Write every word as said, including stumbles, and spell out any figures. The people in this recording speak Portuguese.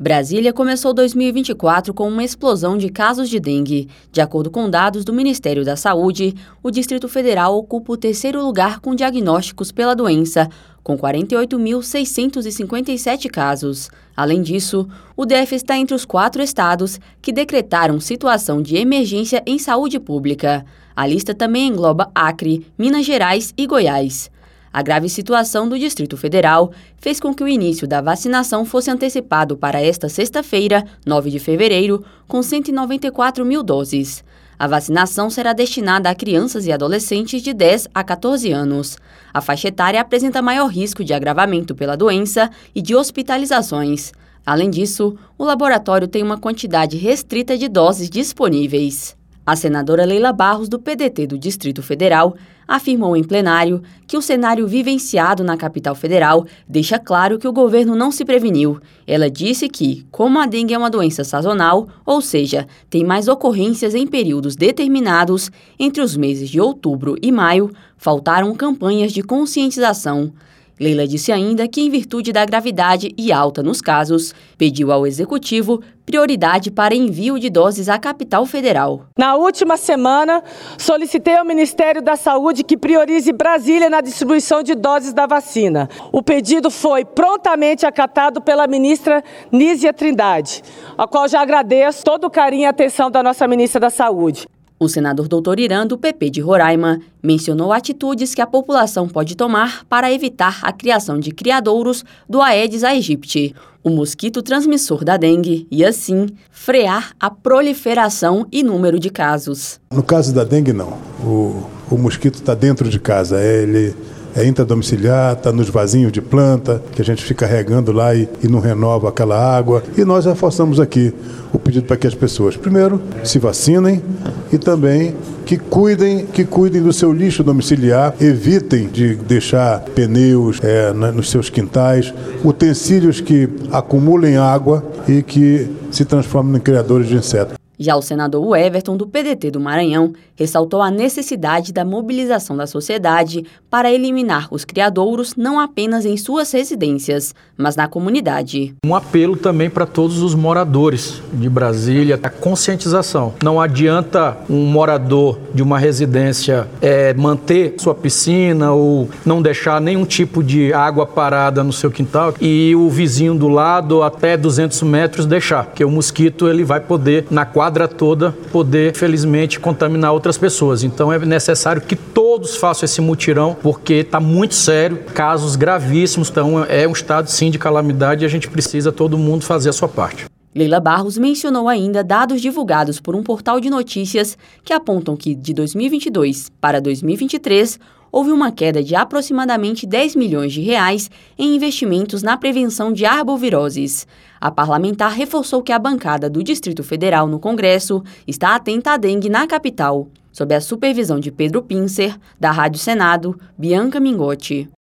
Brasília começou dois mil e vinte e quatro com uma explosão de casos de dengue. De acordo com dados do Ministério da Saúde, o Distrito Federal ocupa o terceiro lugar com diagnósticos pela doença, com quarenta e oito mil seiscentos e cinquenta e sete casos. Além disso, o D F está entre os quatro estados que decretaram situação de emergência em saúde pública. A lista também engloba Acre, Minas Gerais e Goiás. A grave situação do Distrito Federal fez com que o início da vacinação fosse antecipado para esta sexta-feira, nove de fevereiro, com cento e noventa e quatro mil doses. A vacinação será destinada a crianças e adolescentes de dez a quatorze anos. A faixa etária apresenta maior risco de agravamento pela doença e de hospitalizações. Além disso, o laboratório tem uma quantidade restrita de doses disponíveis. A senadora Leila Barros, do P D T do Distrito Federal, afirmou em plenário que o cenário vivenciado na capital federal deixa claro que o governo não se preveniu. Ela disse que, como a dengue é uma doença sazonal, ou seja, tem mais ocorrências em períodos determinados, entre os meses de outubro e maio, faltaram campanhas de conscientização. Leila disse ainda que, em virtude da gravidade e alta nos casos, pediu ao Executivo prioridade para envio de doses à capital federal. Na última semana, solicitei ao Ministério da Saúde que priorize Brasília na distribuição de doses da vacina. O pedido foi prontamente acatado pela ministra Nízia Trindade, a qual já agradeço todo o carinho e atenção da nossa ministra da Saúde. O senador doutor Irã, do P P de Roraima, mencionou atitudes que a população pode tomar para evitar a criação de criadouros do Aedes aegypti, o mosquito transmissor da dengue, e assim frear a proliferação e número de casos. No caso da dengue, não. O, o mosquito está dentro de casa, ele é intradomiciliar, está nos vasinhos de planta, que a gente fica regando lá e, e não renova aquela água. E nós reforçamos aqui o pedido para que as pessoas, primeiro, se vacinem e também que cuidem, que cuidem do seu lixo domiciliar, evitem de deixar pneus é, nos seus quintais, utensílios que acumulem água e que se transformem em criadores de insetos. Já o senador Everton, do P D T do Maranhão, ressaltou a necessidade da mobilização da sociedade para eliminar os criadouros não apenas em suas residências, mas na comunidade. Um apelo também para todos os moradores de Brasília, a conscientização. Não adianta um morador de uma residência é, manter sua piscina ou não deixar nenhum tipo de água parada no seu quintal e o vizinho do lado até duzentos metros deixar, porque o mosquito ele vai poder, na quadra toda, poder, felizmente, contaminar outras pessoas. Então é necessário que todos façam esse mutirão, porque está muito sério, casos gravíssimos, então é um estado, sim, de calamidade e a gente precisa todo mundo fazer a sua parte. Leila Barros mencionou ainda dados divulgados por um portal de notícias que apontam que, de dois mil e vinte e dois para dois mil e vinte e três, houve uma queda de aproximadamente dez milhões de reais em investimentos na prevenção de arboviroses. A parlamentar reforçou que a bancada do Distrito Federal no Congresso está atenta à dengue na capital, sob a supervisão de Pedro Pincer, da Rádio Senado, Bianca Mingotti.